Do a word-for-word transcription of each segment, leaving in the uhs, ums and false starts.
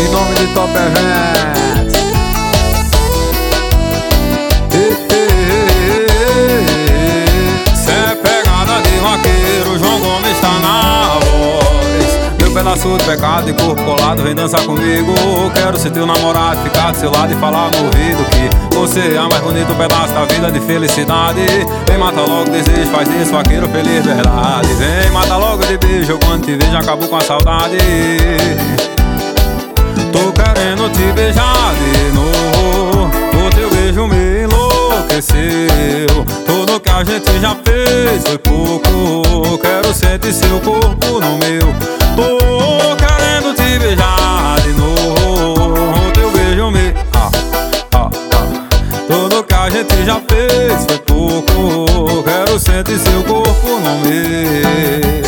Em nome de Top Events. Cê é pegada de vaqueiro, João Gomes tá na voz. Meu pedaço de pecado e corpo colado, vem dançar comigo. Quero ser teu namorado, ficar do seu lado e falar no ouvido que você é a mais bonito pedaço da vida de felicidade. Vem, mata logo o desejo, faz isso, vaqueiro feliz, verdade. Vem, mata logo de beijo, quando te vejo acabo com a saudade. Tô querendo te beijar de novo, o teu beijo me enlouqueceu. Tudo que a gente já fez foi pouco, quero sentir seu corpo no meu. Tô querendo te beijar de novo, o teu beijo me... Ah, ah, ah. Tudo que a gente já fez foi pouco, quero sentir seu corpo no meu.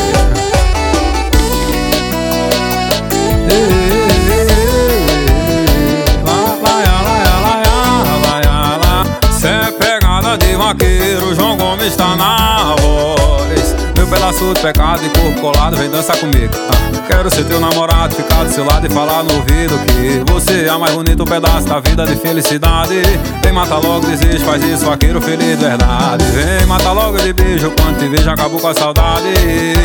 De vaqueiro, João Gomes tá na voz. Meu pedaço de pecado e corpo colado, vem dançar comigo. ah. Quero ser teu namorado, ficar do seu lado e falar no ouvido que você é a mais bonito pedaço da vida de felicidade. Vem, mata logo desejo, faz isso, vaqueiro feliz, verdade. Vem, mata logo de beijo, quando te vejo acabou com a saudade.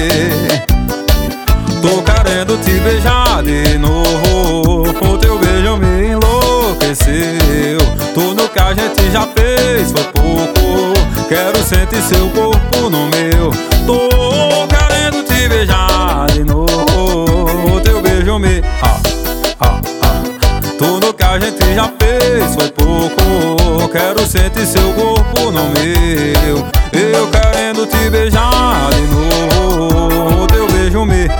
Tô querendo te beijar de novo, o teu beijo me enlouqueceu. Tudo que a gente já fez foi pouco, quero sentir seu corpo no meu. Tô querendo te beijar de novo, o teu beijo me... Ah, ah, ah. Tudo que a gente já fez foi pouco, quero sentir seu corpo no meu. Eu querendo te beijar de novo, o teu beijo me...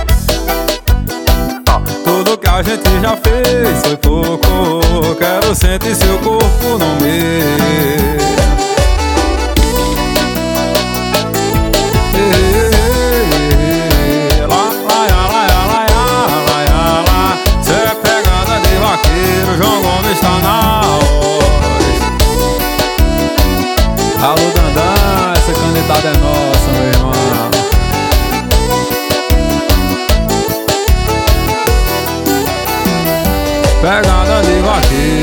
Tudo que a gente já fez foi pouco, quero sentir seu corpo no meu. Cê é pegada de vaqueiro, João Gomes tá na voz. Alô, Dandan, essa canetada é nossa, meu irmão. Pegada de vaqueiro.